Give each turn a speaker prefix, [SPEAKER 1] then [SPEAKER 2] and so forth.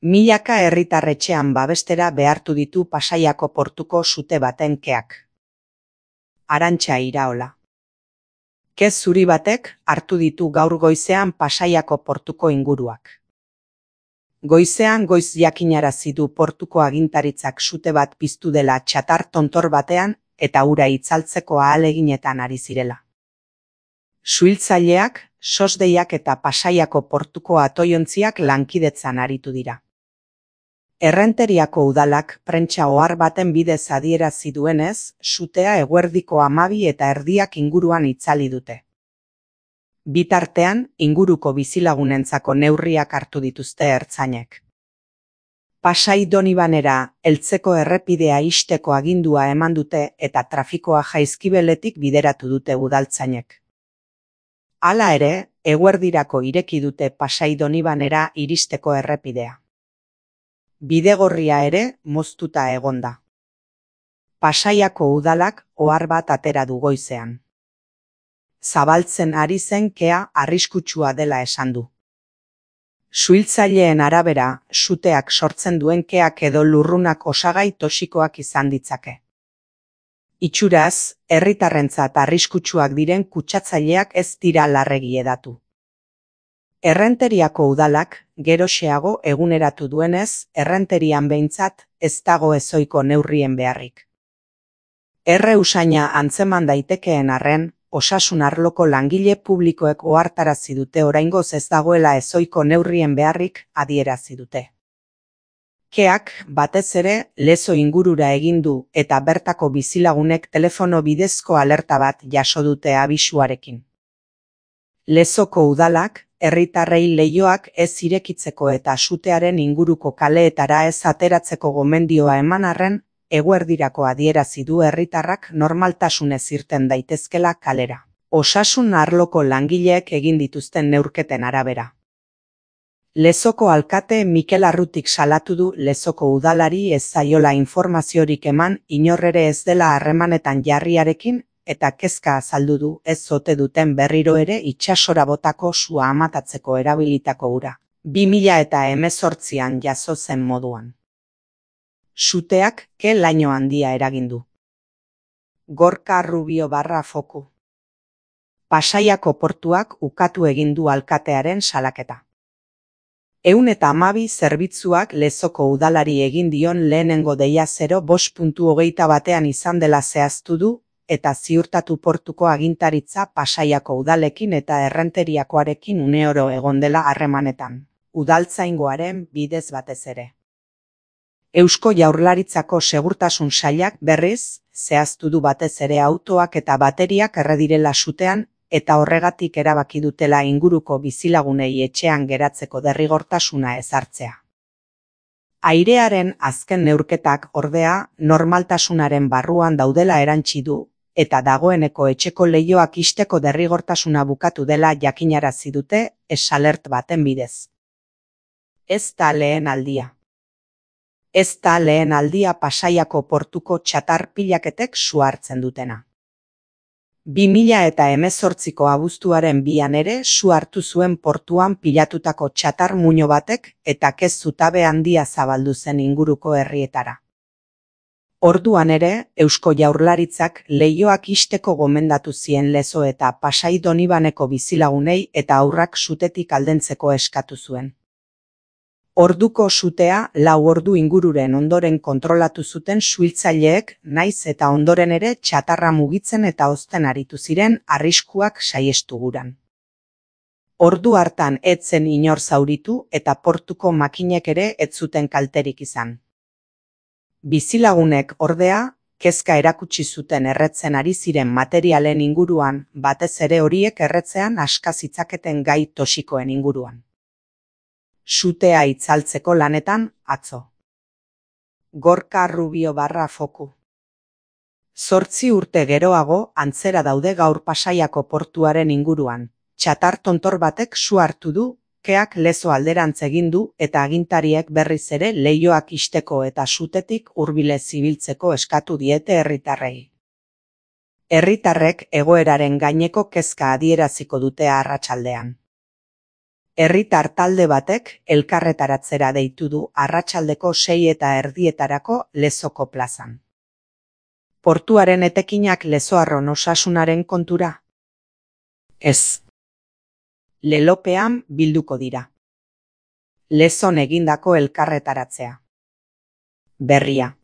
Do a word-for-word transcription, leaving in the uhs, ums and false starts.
[SPEAKER 1] Milaka herritar etxean babestera behartu ditu Pasaiako portuko sute baten keak. Arantxa Iraola. Ke zuri batek hartu ditu gaur goizean Pasaiako portuko inguruak. Goizean goiz jakinarazi du portuko agintaritzak sute bat piztu dela txatar tontor batean eta ura itzaltzeko ahaleginetan ari zirela. Suhiltzaileak, sosdeiak eta Pasaiako portuko atoiontziak lankidetzan aritu dira. Errenteriako udalak prentsa ohar baten bidez adierazi duenez, sutea eguerdiko hamabi eta erdiak inguruan itzali dute. Bitartean, inguruko bizilagunentzako neurriak hartu dituzte ertzainek. Pasai Donibanera heltzeko errepidea ixteko agindua eman dute eta trafikoa Jaizkibeletik bideratu dute udaltzainek. Hala ere, eguerdirako ireki dute Pasai Donibanera iristeko errepidea. Bidegorria ere moztuta egonda. Pasaiako udalak ohar bat atera du goizean. Zabaltzen ari zen kea arriskutsua dela esan du. Suhiltzaileen arabera, suteak sortzen duen keak edo lurrunak osagai toxikoak izan ditzake. Itxuraz, herritarrentzat arriskutsuak diren kutsatzaileak ez dira larregi hedatu. Errenteriako udalak, geroxeago eguneratu duenez, errenterian behintzat ez dago ezoiko neurrien beharrik. Erre usaina antzeman daitekeen arren, osasun arloko langile publikoek ohartarazi dute oraingoz ez dagoela ezoiko neurrien beharrik adierazi dute. Keak, batez ere, Lezo ingurura egin du eta bertako bizilagunek telefono bidezko alerta bat jaso dute abisuarekin. Lezoko udalak, herritarrei leihoak ez irekitzeko eta sutearen inguruko kaleetara ez ateratzeko gomendioa eman arren, eguerdirako adierazi du herritarrak normaltasunez irten daitezkela kalera. Osasun arloko langileek egin dituzten neurketen arabera. Lezoko alkate Mikel Arrutik salatu du Lezoko udalari ez zaiola informaziorik eman inor ere ez dela harremanetan jarriarekin eta kezka azaldu du ez ote duten berriro ere itsasora botako sua amatatzeko erabilitako ura. bi mila hemezortzian jazo zen moduan. Suteak ke laino handia eragin du. Gorka Rubio barra foku. Pasaiako portuak ukatu egin du alkatearen salaketa. Ehun eta hamabi zerbitzuak Lezoko udalari egin dion lehenengo deia zero bost puntu hogeita batean izan dela zehaztu du eta ziurtatu portuko agintaritza Pasaiako udalekin eta errenteriakoarekin uneoro egon dela harremanetan, udaltzaingoaren bidez batez ere. Eusko Jaurlaritzako segurtasun sailak berriz, zehaztu du batez ere autoak eta bateriak erredirela sutean eta horregatik erabaki dutela inguruko bizilagunei etxean geratzeko derrigortasuna ezartzea. Airearen azken neurketak ordea normaltasunaren barruan daudela erantsi du eta dagoeneko etxeko leihoak ixteko derrigortasuna bukatu dela jakinarazi dute esalert baten bidez. Ez da lehen aldia. Ez da lehen aldia Pasaiako portuko txatar pilaketek su hartzen dutena. bi mila hemezortziko abuztuaren bian ere su hartu zuen portuan pilatutako txatar muino batek eta kez zutabe handia zabaldu zen inguruko herrietara. Orduan ere, Eusko Jaurlaritzak leihoak ixteko gomendatu zien Lezo eta Pasai Donibaneko bizilagunei eta haurrak sutetik aldentzeko eskatu zuen. Orduko sutea lau ordu ingururen ondoren kontrolatu zuten suhiltzaileek, naiz eta ondoren ere txatarra mugitzen eta hozten aritu ziren arriskuak saihestu guran. Ordu hartan ez zen inor zauritu eta portuko makinek ere ez zuten kalterik izan. Bizilagunek ordea, kezka erakutsi zuten erretzen ari ziren materialen inguruan, batez ere horiek erretzean aska zitzaketen gai toxikoen inguruan. Sutea itzaltzeko lanetan, atzo. Gorka Rubio barra foku. Zortzi urte geroago antzera daude gaur Pasaiako portuaren inguruan. Txatar tontor batek su hartu du, keak Lezo alderantz egin du eta agintariek berriz ere leihoak ixteko eta sutetik hurbile zibiltzeko eskatu diete herritarrei. Herritarrek egoeraren gaineko kezka adieraziko dute arratsaldean. Herritar talde batek elkarretaratzera deitu du arratsaldeko sei eta erdietarako Lezoko plazan. Portuaren etekinak Lezoarron osasunaren kontura? Ez. Lelopean bilduko dira. Lezon egindako elkarretaratzea. Berria.